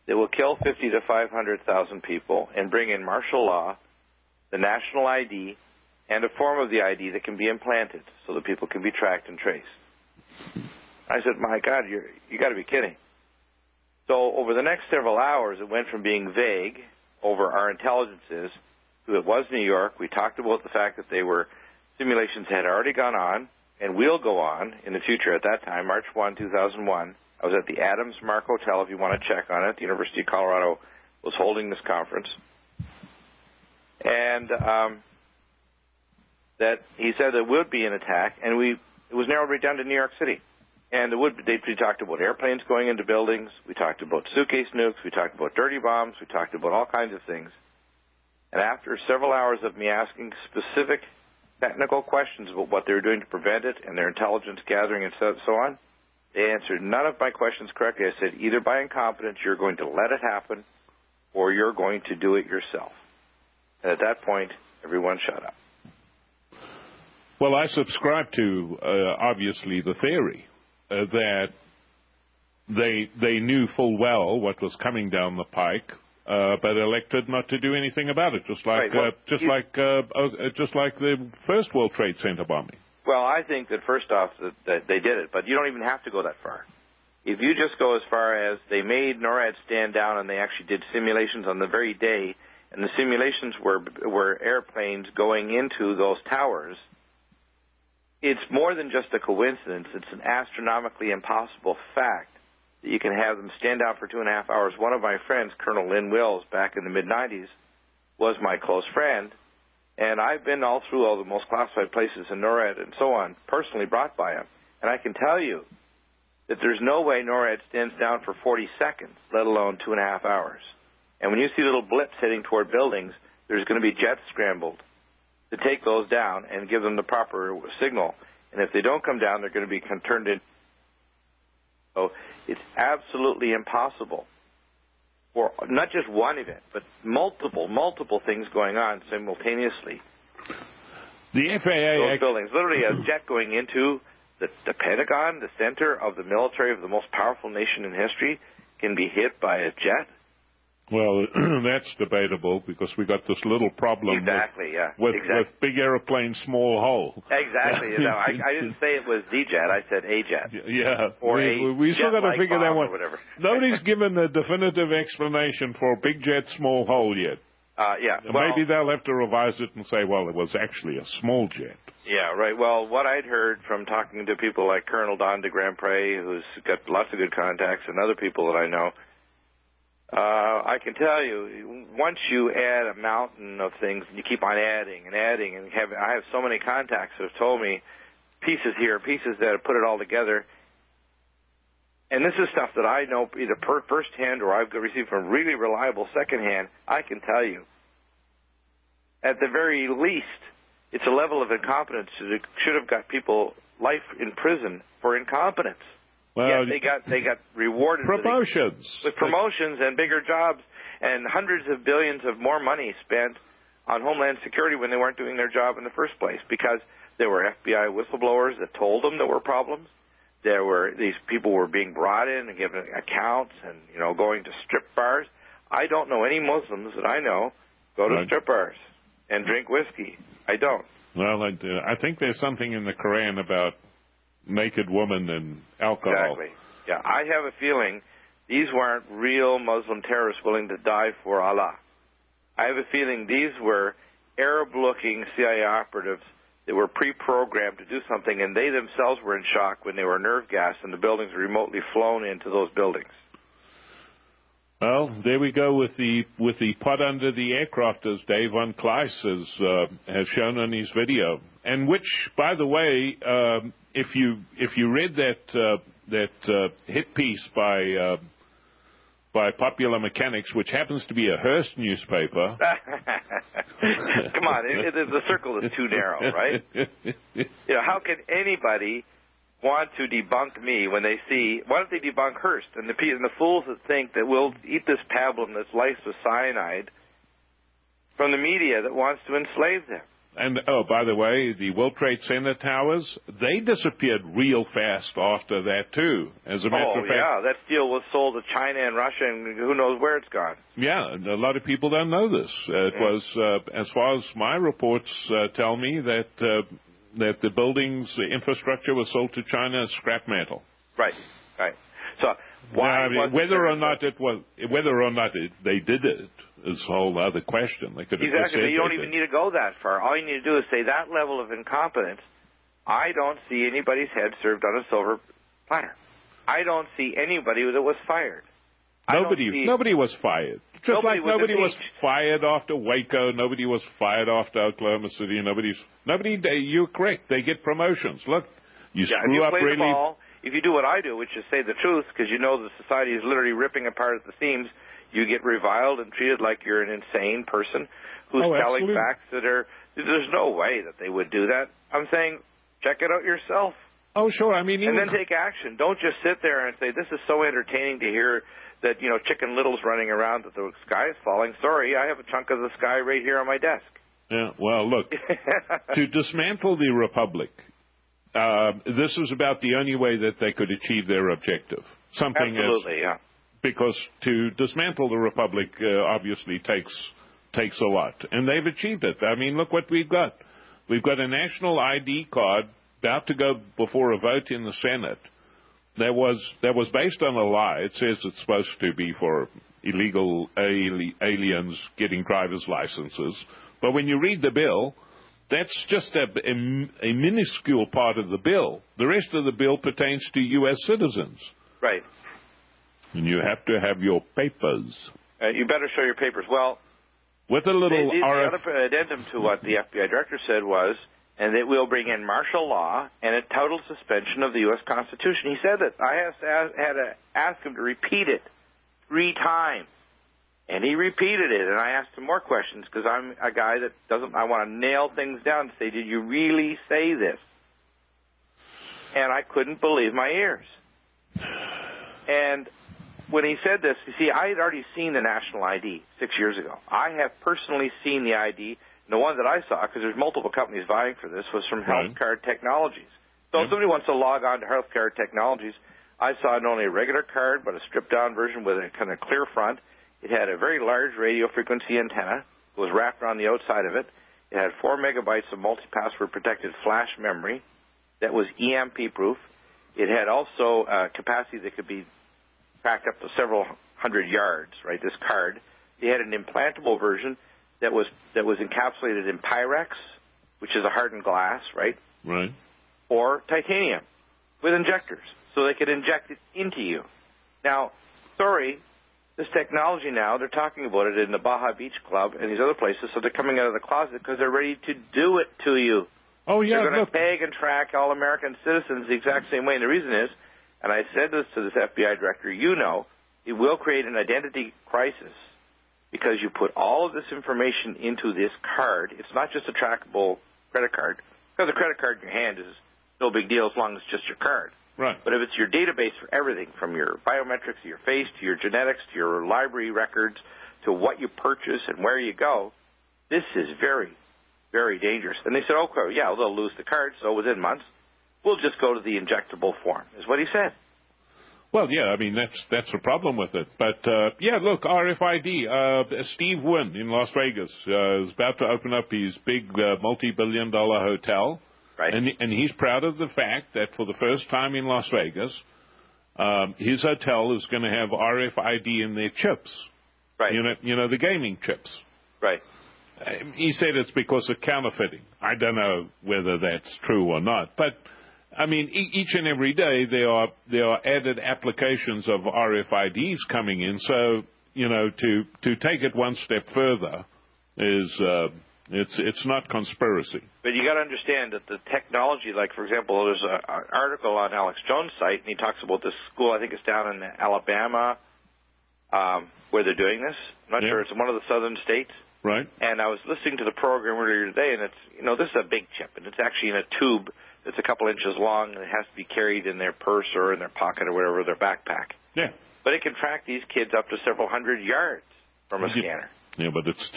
that will kill fifty to five hundred thousand people and bring in martial law, the national I D, and a form of the I D that can be implanted so that people can be tracked and traced. I said, my God, you're, you got to be kidding. So over the next several hours, it went from being vague over our intelligences to it was New York. We talked about the fact that they were simulations had already gone on and will go on in the future. At that time, March first, two thousand one, I was at the Adams Mark Hotel, if you want to check on it. The University of Colorado was holding this conference. And um, that he said there would be an attack, and we it was narrowed right down to New York City. And it would, they, we talked about airplanes going into buildings. We talked about suitcase nukes. We talked about dirty bombs. We talked about all kinds of things. And after several hours of me asking specific technical questions about what they were doing to prevent it and their intelligence gathering and so, so on, they answered none of my questions correctly. I said, either by incompetence you're going to let it happen or you're going to do it yourself. And at that point, everyone shut up. Well, I subscribe to, uh, obviously, the theory uh, that they they knew full well what was coming down the pike, uh, but elected not to do anything about it, just like Right, well, uh, just you, like uh, uh, just like the first World Trade Center bombing. Well, I think that first off that, that they did it, but you don't even have to go that far. If you just go as far as they made NORAD stand down and they actually did simulations on the very day, and the simulations were were airplanes going into those towers, it's more than just a coincidence. It's an astronomically impossible fact that you can have them stand down for two and a half hours. One of my friends, Colonel Lynn Wills, back in the mid nineties, was my close friend, and I've been all through all the most classified places in NORAD and so on, personally brought by him. And I can tell you that there's no way NORAD stands down for forty seconds, let alone two and a half hours. And when you see little blips heading toward buildings, there's going to be jets scrambled to take those down and give them the proper signal. And if they don't come down, they're going to be turned in. So it's absolutely impossible for not just one event, but multiple, multiple things going on simultaneously. The F A A... Those buildings, literally a jet going into the, the Pentagon, the center of the military of the most powerful nation in history, can be hit by a jet. Well, that's debatable because we got this little problem exactly, with, yeah. with, exactly. with big airplane, small hole. Exactly. You know, I, I didn't say it was the jet. I said a jet. Yeah. Or we, a we still got to figure that one. Nobody's given a definitive explanation for big jet, small hole yet. Uh, yeah. Well, maybe they'll have to revise it and say, well, it was actually a small jet. Yeah, right. Well, what I'd heard from talking to people like Colonel Don de Grandpré, who's got lots of good contacts, and other people that I know, Uh, I can tell you, once you add a mountain of things, you keep on adding and adding, and have, I have so many contacts that have told me pieces here, pieces there, to put it all together. And this is stuff that I know either per firsthand or I've received from really reliable secondhand. I can tell you, at the very least, it's a level of incompetence that should have got people life in prison for incompetence. Well, Yet they got they got rewarded promotions with, with promotions and bigger jobs and hundreds of billions of more money spent on Homeland Security when they weren't doing their job in the first place, because there were F B I whistleblowers that told them there were problems. There were these people were being brought in and given accounts and, you know, going to strip bars. I don't know any Muslims that I know go to right. strip bars and drink whiskey. I don't. Well, I, I think there's something in the Quran about naked women and alcohol. Exactly. Yeah, I have a feeling these weren't real Muslim terrorists willing to die for Allah. I have a feeling these were Arab-looking C I A operatives that were pre-programmed to do something, and they themselves were in shock when they were nerve gassed and the buildings were remotely flown into those buildings. Well, there we go with the with the pot under the aircraft, as Dave Von Kleiss has uh, has shown on his video, and which, by the way, um, if you if you read that uh, that uh, hit piece by uh, by Popular Mechanics, which happens to be a Hearst newspaper. Come on, it, it, the circle is too narrow, right? You know, how can anybody want to debunk me when they see, why don't they debunk Hearst and the and the fools that think that we'll eat this pablum that's laced with cyanide from the media that wants to enslave them? And, oh, by the way, the World Trade Center towers, they disappeared real fast after that, too. As a matter oh, of fact. yeah, that steel was sold to China and Russia, and who knows where it's gone. Yeah, and a lot of people don't know this. Uh, it Yeah. was, uh, as far as my reports uh, tell me, that uh, that the building's infrastructure was sold to China as scrap metal. Right, right. So why Now, I mean, wasn't whether there- or not it was, whether or not it, they did it is a whole other question. They could have just Exactly, said but you don't they even did. need to go that far. All you need to do is say that level of incompetence. I don't see anybody's head served on a silver platter. I don't see anybody that was fired. I don't Nobody, see- nobody was fired. Just Nobody like was nobody was impeached. fired after Waco, nobody was fired after Oklahoma City. Nobody's nobody. They, you're correct. They get promotions. Look, you yeah, if screw you up play really. the ball, if you do what I do, which is say the truth, because you know the society is literally ripping apart at the seams, you get reviled and treated like you're an insane person who's Oh, telling absolutely. facts that are. There's no way that they would do that. I'm saying, check it out yourself. Oh, sure. I mean, And even- then take action. Don't just sit there and say, this is so entertaining to hear that, you know, Chicken Little's running around, that the sky is falling. Sorry, I have a chunk of the sky right here on my desk. Yeah, well, look, to dismantle the Republic, uh, this is about the only way that they could achieve their objective. Something Absolutely, as, yeah. Because to dismantle the Republic uh, obviously takes takes a lot. And they've achieved it. I mean, look what we've got. We've got a national I D card about to go before a vote in the Senate. That was that was based on a lie. It says it's supposed to be for illegal ali- aliens getting driver's licenses. But when you read the bill, that's just a, a, a minuscule part of the bill. The rest of the bill pertains to U S citizens. Right. And you have to have your papers. Uh, you better show your papers. Well, with a little the, the, R F. the other addendum to what the F B I director said was, and that we'll bring in martial law and a total suspension of the U S Constitution. He said that. I have to ask, had to ask him to repeat it three times. And he repeated it, and I asked him more questions because I'm a guy that doesn't, I want to nail things down and say, did you really say this? And I couldn't believe my ears. And when he said this, you see, I had already seen the national I D six years ago. I have personally seen the I D. And the one that I saw, because there's multiple companies vying for this, was from Right. HealthCard Technologies. So if somebody wants to log on to HealthCard Technologies, I saw not only a regular card, but a stripped-down version with a kind of clear front. It had a very large radio frequency antenna. It was wrapped around the outside of it. It had four megabytes of multi-password protected flash memory that was E M P-proof. It had also a capacity that could be packed up to several hundred yards, right, this card. It had an implantable version that was that was encapsulated in Pyrex, which is a hardened glass, right? Right. Or titanium with injectors, so they could inject it into you. Now, sorry, this technology now, they're talking about it in the Baja Beach Club and these other places, so they're coming out of the closet because they're ready to do it to you. Oh, yeah, They're going look. to tag and track all American citizens the exact same way. And the reason is, and I said this to this F B I director, you know, it will create an identity crisis because you put all of this information into this card. It's not just a trackable credit card, because a credit card in your hand is no big deal as long as it's just your card. Right. But if it's your database for everything, from your biometrics to your face to your genetics to your library records to what you purchase and where you go, this is very, very dangerous. And they said, okay, yeah, well, they'll lose the card, so within months, we'll just go to the injectable form, is what he said. Well, yeah, I mean, that's that's the problem with it. But, uh, yeah, look, R F I D. Uh, Steve Wynn in Las Vegas uh, is about to open up his big uh, multi-billion dollar hotel. Right. And, and he's proud of the fact that for the first time in Las Vegas, um, his hotel is going to have R F I D in their chips. Right. You know, you know the gaming chips. Right. Uh, he said it's because of counterfeiting. I don't know whether that's true or not. But, I mean, e- each and every day there are there are added applications of R F I Ds coming in. So, you know, to, to take it one step further is... Uh, It's it's not conspiracy. But you got to understand that the technology, like, for example, there's an article on Alex Jones' site, and he talks about this school, I think it's down in Alabama, um, where they're doing this. I'm not Yeah. sure. It's in one of the southern states. Right. And I was listening to the program earlier today, and it's, you know, this is a big chip, and it's actually in a tube that's a couple inches long, and it has to be carried in their purse or in their pocket or whatever, their backpack. Yeah. But it can track these kids up to several hundred yards from a Yeah. scanner. Yeah, but it's just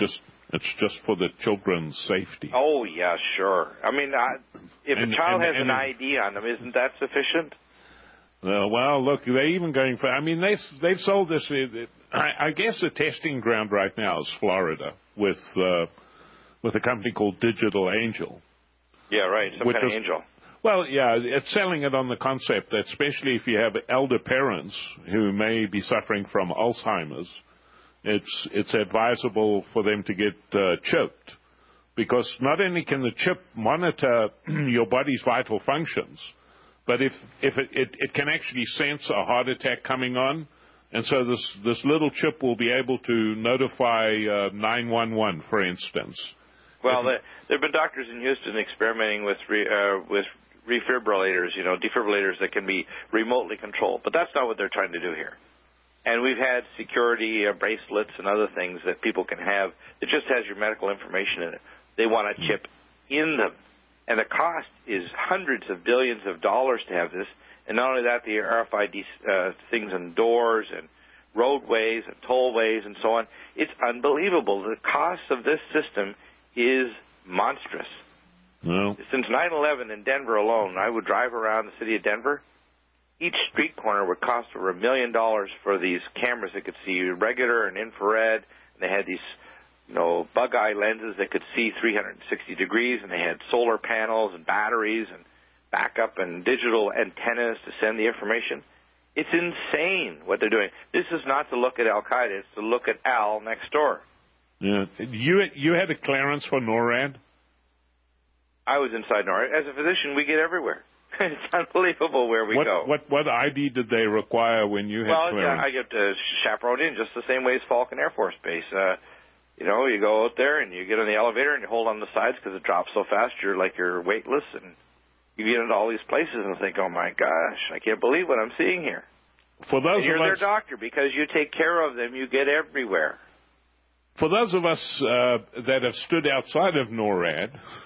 It's just for the children's safety. Oh, yeah, sure. I mean, I, if And- a child and- has and- an I D on them, isn't that sufficient? Uh, well, look, they're even going for. I mean, they they've sold this. uh, I, I guess the testing ground right now is Florida with uh, with a company called Digital Angel. Yeah, right. Some Which kind of is- angel. Well, yeah, it's selling it on the concept that especially if you have elder parents who may be suffering from Alzheimer's, it's it's advisable for them to get uh, chipped, because not only can the chip monitor your body's vital functions, but if if it, it, it can actually sense a heart attack coming on, and so this this little chip will be able to notify uh, nine one one, for instance. Well, there there have been doctors in Houston experimenting with re, uh, with refibrillators, you know, defibrillators that can be remotely controlled. But that's not what they're trying to do here. And we've had security uh, bracelets and other things that people can have that just has your medical information in it. They want a chip in them. And the cost is hundreds of billions of dollars to have this. And not only that, the R F I D uh, things on doors and roadways and tollways and so on. It's unbelievable. The cost of this system is monstrous. Well, Since nine eleven in Denver alone, I would drive around the city of Denver. Each street corner would cost over a million dollars for these cameras that could see regular and infrared. And they had these, you know, bug eye lenses that could see three hundred sixty degrees, and they had solar panels and batteries and backup and digital antennas to send the information. It's insane what they're doing. This is not to look at Al Qaeda; it's to look at Al next door. yeah, you you had a clearance for NORAD. I was inside NORAD. As a physician, we get everywhere. It's unbelievable where we what, go. What what I D did they require when you had Well, clearance? yeah, I get uh, chaperoned in just the same way as Falcon Air Force Base. Uh, you know, you go out there and you get on the elevator and you hold on the sides because it drops so fast. You're like you're weightless, and you get into all these places and think, "Oh my gosh, I can't believe what I'm seeing here." For those and you're of their us, doctor because you take care of them. You get everywhere. for those of us uh, that have stood outside of NORAD,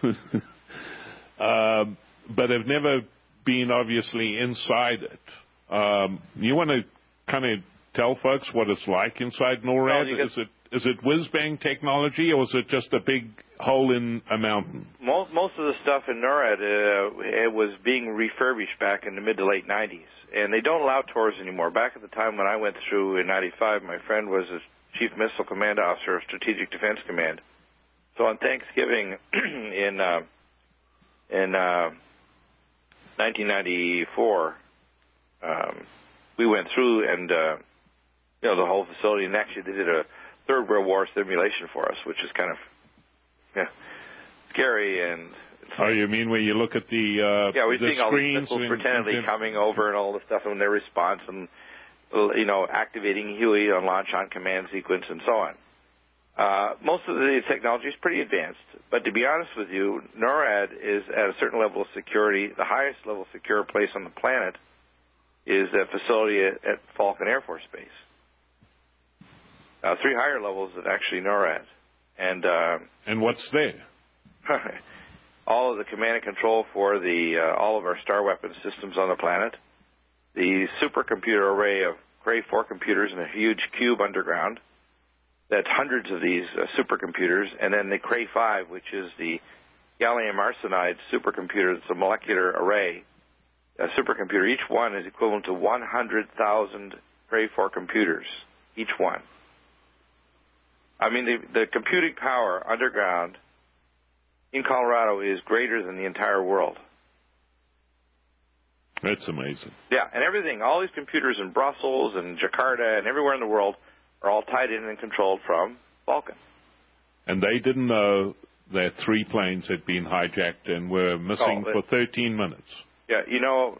uh, but have never been obviously inside it, um, you want to kind of tell folks what it's like inside NORAD? Well, you get- is it is it whiz-bang technology, or is it just a big hole in a mountain? Most most of the stuff in NORAD uh, it was being refurbished back in the mid to late nineties, and they don't allow tours anymore. Back at the time when I went through in ninety-five, my friend was a Chief Missile Command Officer of Strategic Defense Command. So on Thanksgiving in uh, in uh, nineteen ninety-four, um, we went through and uh, you know the whole facility, and actually they did a Third World War simulation for us, which is kind of yeah scary and. Oh, you mean when you look at the uh, yeah, we're the seeing all these screens missiles and- pretendedly and- coming over and all the stuff and their response and, you know, activating Huey on launch on command sequence and so on. Uh, most of the technology is pretty advanced, but to be honest with you, NORAD is at a certain level of security. The highest level of secure place on the planet is a facility at, at Falcon Air Force Base. Uh, three higher levels than actually NORAD. And, uh, and what's there? all of the command and control for the uh, all of our star weapon systems on the planet, the supercomputer array of Cray four computers in a huge cube underground. That's hundreds of these uh, supercomputers, and then the Cray five, which is the gallium arsenide supercomputer. That's a molecular array, a supercomputer. Each one is equivalent to one hundred thousand Cray four computers, each one. I mean, the, the computing power underground in Colorado is greater than the entire world. That's amazing. Yeah, and everything, all these computers in Brussels and Jakarta and everywhere in the world are all tied in and controlled from Vulcan. And they didn't know that three planes had been hijacked and were missing Oh, for thirteen minutes. Yeah, you know,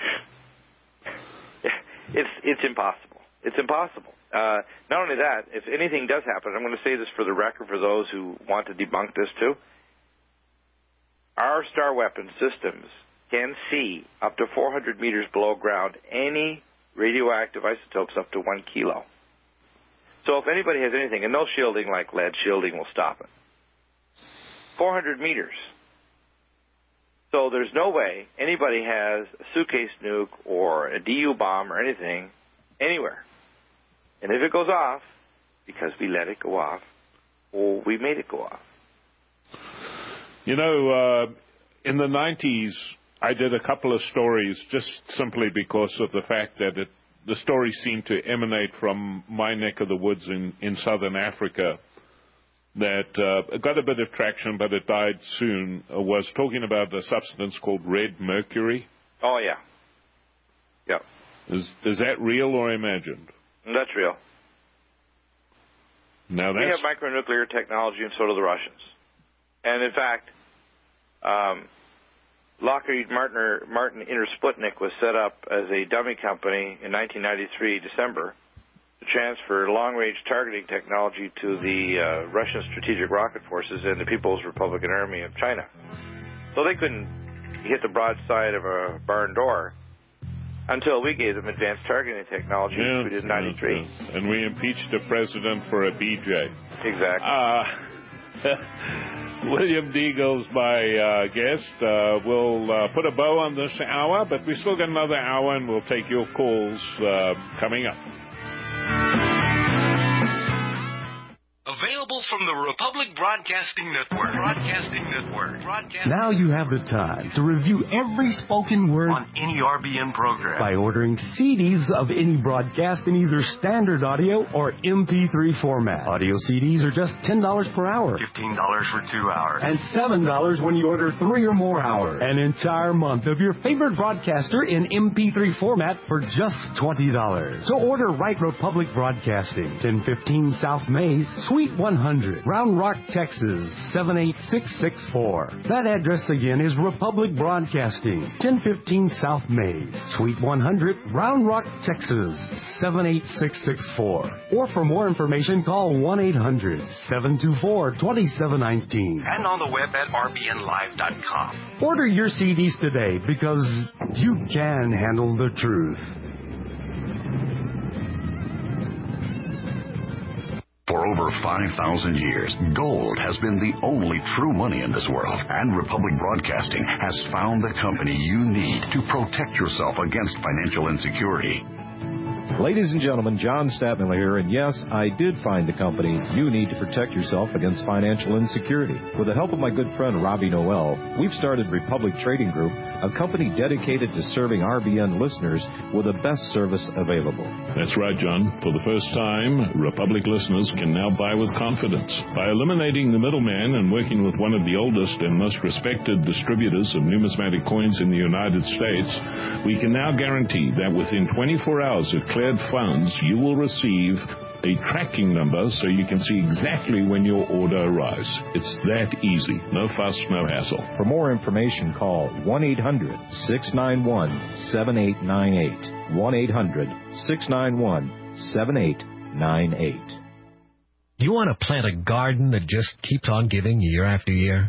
it's it's impossible. It's impossible. Uh, not only that, if anything does happen, I'm going to say this for the record for those who want to debunk this too, our star weapon systems can see up to four hundred meters below ground any radioactive isotopes up to one kilo. So if anybody has anything, and no shielding like lead shielding will stop it. four hundred meters. So there's no way anybody has a suitcase nuke or a D U bomb or anything anywhere. And if it goes off, because we let it go off, well, we made it go off. You know, uh, in the nineties, I did a couple of stories just simply because of the fact that it, the stories seemed to emanate from my neck of the woods in, in southern Africa that uh, got a bit of traction, but it died soon, uh, was talking about a substance called red mercury. Oh, yeah. Yeah. Is, is that real or imagined? That's real. Now that's... We have micronuclear technology, and so do the Russians. And, in fact, um, Lockheed Martin, Martin Intersputnik was set up as a dummy company in nineteen ninety-three, December, to transfer long-range targeting technology to the uh, Russian Strategic Rocket Forces and the People's Republican Army of China. So they couldn't hit the broadside of a barn door until we gave them advanced targeting technology, yeah, which we did in ninety-three. Yeah, yeah. And we impeached the president for a B J. Exactly. Uh, William Deagle's my uh, guest. Uh, we'll uh, put a bow on this hour, but we still got another hour, and we'll take your calls uh, coming up. Available from the Republic Broadcasting Network. Broadcasting Network. Broadcasting Now you have the time to review every spoken word on any R B N program by ordering C Ds of any broadcast in either standard audio or M P three format. Audio C Ds are just ten dollars per hour. fifteen dollars for two hours. And seven dollars when you order three or more hours. An entire month of your favorite broadcaster in M P three format for just twenty dollars. So order right Republic Broadcasting, ten fifteen South Mays, Suite one hundred, Round Rock, Texas, seven eight six six four. That address again is Republic Broadcasting, ten fifteen South Mays, Suite one hundred, Round Rock, Texas, seven eight six six four. Or for more information, call one eight hundred seven two four two seven one nine. And on the web at r b n live dot com. Order your C Ds today because you can handle the truth. For over five thousand years, gold has been the only true money in this world, and Republic Broadcasting has found the company you need to protect yourself against financial insecurity. Ladies and gentlemen, John Stadtmiller here, and yes, I did find the company you need to protect yourself against financial insecurity. With the help of my good friend Robbie Noel, we've started Republic Trading Group, a company dedicated to serving R B N listeners with the best service available. That's right, John. For the first time, Republic listeners can now buy with confidence. By eliminating the middleman and working with one of the oldest and most respected distributors of numismatic coins in the United States, we can now guarantee that within twenty-four hours of cleared funds, you will receive a tracking number so you can see exactly when your order arrives. It's that easy. No fuss, no hassle. For more information, call one eight hundred six nine one seven eight nine eight. one eight hundred six nine one seven eight nine eight. You want to plant a garden that just keeps on giving year after year?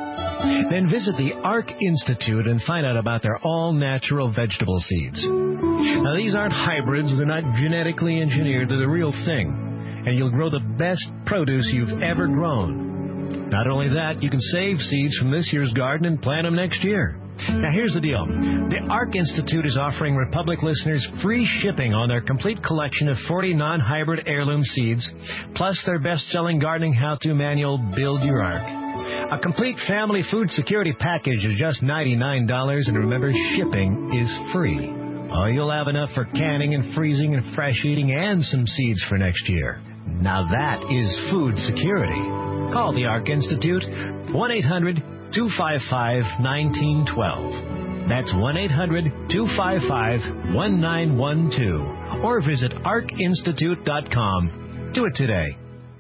Then visit the ARC Institute and find out about their all-natural vegetable seeds. Now, these aren't hybrids. They're not genetically engineered. They're the real thing. And you'll grow the best produce you've ever grown. Not only that, you can save seeds from this year's garden and plant them next year. Now, here's the deal. The ARC Institute is offering Republic listeners free shipping on their complete collection of forty non-hybrid heirloom seeds, plus their best-selling gardening how-to manual, Build Your Ark. A complete family food security package is just ninety-nine dollars, and remember, shipping is free. Oh, you'll have enough for canning and freezing and fresh eating and some seeds for next year. Now that is food security. Call the ARC Institute, one eight hundred two five five one nine one two. That's one eight hundred two five five one nine one two. Or visit arc institute dot com. Do it today.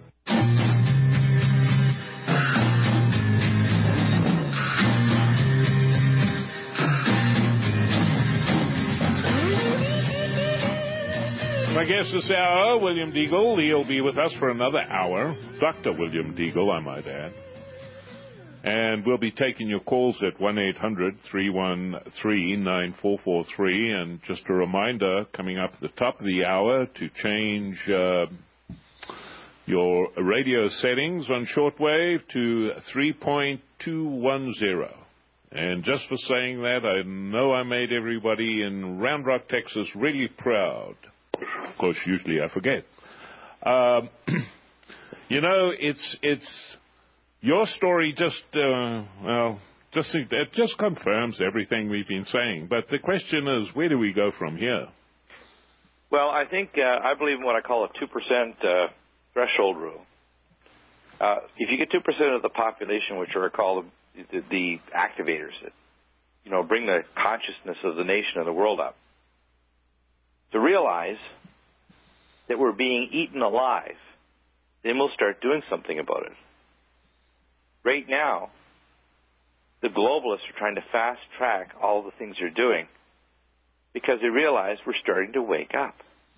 My guest this hour, William Deagle. He'll be with us for another hour. Doctor William Deagle, I might add. And we'll be taking your calls at one eight hundred three one three nine four four three. And just a reminder, coming up at the top of the hour, to change uh, your radio settings on shortwave to three point two one zero. And just for saying that, I know I made everybody in Round Rock, Texas really proud. Of course, usually I forget. Uh, You know, it's it's your story. Just uh, well, just it just confirms everything we've been saying. But the question is, where do we go from here? Well, I think uh, I believe in what I call a two percent uh, threshold rule. Uh, if you get two percent of the population, which are called the, the activators, that you know bring the consciousness of the nation and the world up, to realize that we're being eaten alive, then we'll start doing something about it. Right now, the globalists are trying to fast track all the things they're doing because they realize we're starting to wake up.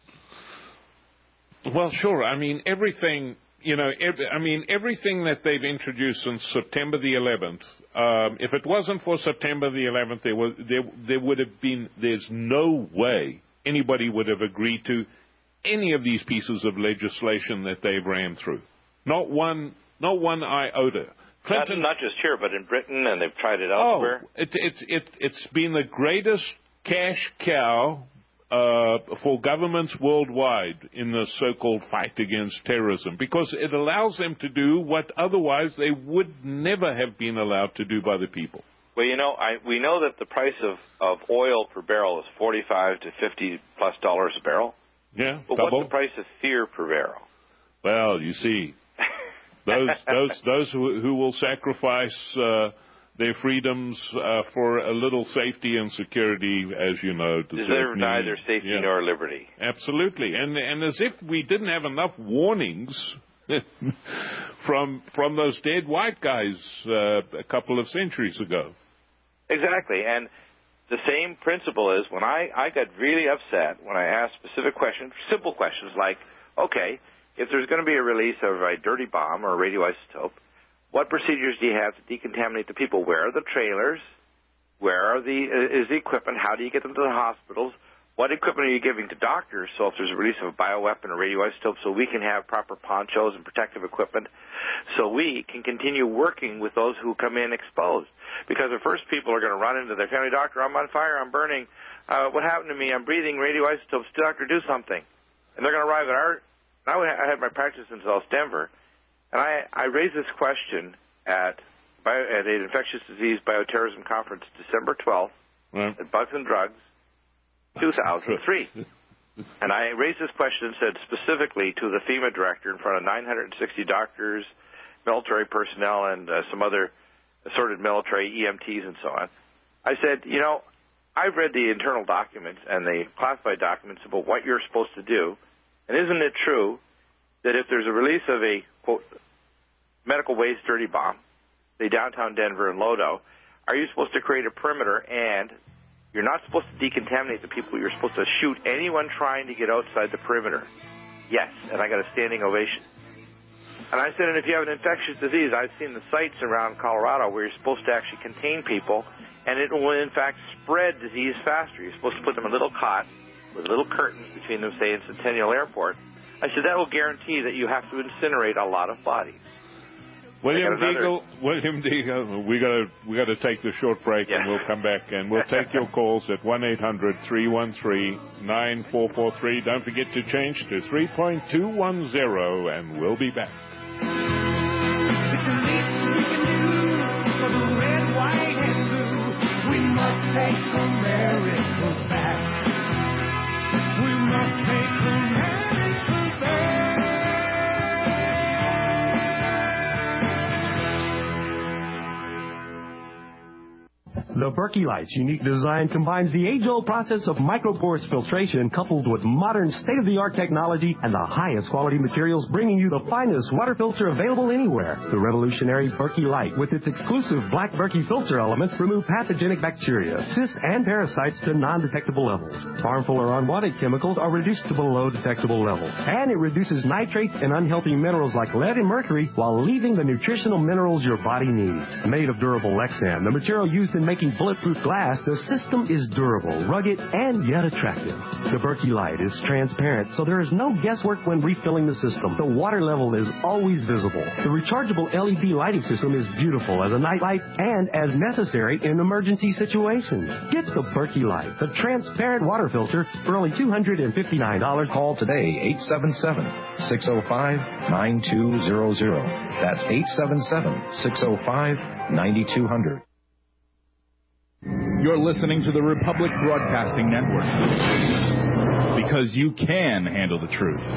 Well, sure. I mean, everything, you know, every, I mean, everything that they've introduced since September the eleventh, um, if it wasn't for September the eleventh, there, was, there, there would have been, there's no way anybody would have agreed to any of these pieces of legislation that they've ran through. Not one, not one iota. Clinton, not, not just here, but in Britain, and they've tried it elsewhere. Oh, it, it's it, it's been the greatest cash cow uh, for governments worldwide in the so-called fight against terrorism, because it allows them to do what otherwise they would never have been allowed to do by the people. Well, you know, I, we know that the price of, of oil per barrel is forty-five to fifty plus dollars a barrel. Yeah, but double. What's the price of fear per barrel? Well, you see, those those those who, who will sacrifice uh, their freedoms uh, for a little safety and security, as you know, deserve neither safety yeah. nor liberty. Absolutely, and and as if we didn't have enough warnings from from those dead white guys uh, a couple of centuries ago. Exactly, and the same principle is when I, I got really upset when I asked specific questions, simple questions like, okay, if there's going to be a release of a dirty bomb or a radioisotope, what procedures do you have to decontaminate the people? Where are the trailers? Where are the is the equipment? How do you get them to the hospitals? What equipment are you giving to doctors? So if there's a release of a bioweapon or radioisotope, so we can have proper ponchos and protective equipment, so we can continue working with those who come in exposed. Because the first people are going to run into their family doctor, I'm on fire, I'm burning, uh, what happened to me? I'm breathing radioisotopes, doctor, do something. And they're going to arrive at our, now I had my practice in South Denver, and I, I raised this question at, bio, at an infectious disease bioterrorism conference December twelfth right. at Bugs and Drugs, two thousand three. And I raised this question and said specifically to the FEMA director in front of nine hundred sixty doctors, military personnel, and uh, some other assorted military E M Ts and so on. I said, you know, I've read the internal documents and the classified documents about what you're supposed to do, and isn't it true that if there's a release of a, quote, medical waste dirty bomb, say downtown Denver and Lodo, are you supposed to create a perimeter, and you're not supposed to decontaminate the people, you're supposed to shoot anyone trying to get outside the perimeter? Yes, and I got a standing ovation. And I said, and if you have an infectious disease, I've seen the sites around Colorado where you're supposed to actually contain people, and it will, in fact, spread disease faster. You're supposed to put them in little cots with little curtains between them, say, in Centennial Airport. I said, that will guarantee that you have to incinerate a lot of bodies. William Deagle, William Deagle, we gotta we gotta take the short break, yeah. and we'll come back and we'll take your calls at one eight hundred three one three nine four four three. Don't forget to change to three point two one zero, and we'll be back. It's the least we can do for the red, white, and blue. We must take America back. We must take America back. The Berkey Light's unique design combines the age-old process of microporous filtration coupled with modern state-of-the-art technology and the highest quality materials, bringing you the finest water filter available anywhere. The revolutionary Berkey Light, with its exclusive black Berkey filter elements, remove pathogenic bacteria, cysts, and parasites to non-detectable levels. Harmful or unwanted chemicals are reduced to below detectable levels. And it reduces nitrates and unhealthy minerals like lead and mercury while leaving the nutritional minerals your body needs. Made of durable Lexan, the material used in making using bulletproof glass, the system is durable, rugged, and yet attractive. The Berkey Light is transparent, so there is no guesswork when refilling the system. The water level is always visible. The rechargeable L E D lighting system is beautiful as a night light and as necessary in emergency situations. Get the Berkey Light, the transparent water filter, for only two hundred fifty-nine dollars. Call today, eight seven seven, six oh five, nine two zero zero. That's eight seven seven, six oh five, nine two zero zero. You're listening to the Republic Broadcasting Network. Because you can handle the truth.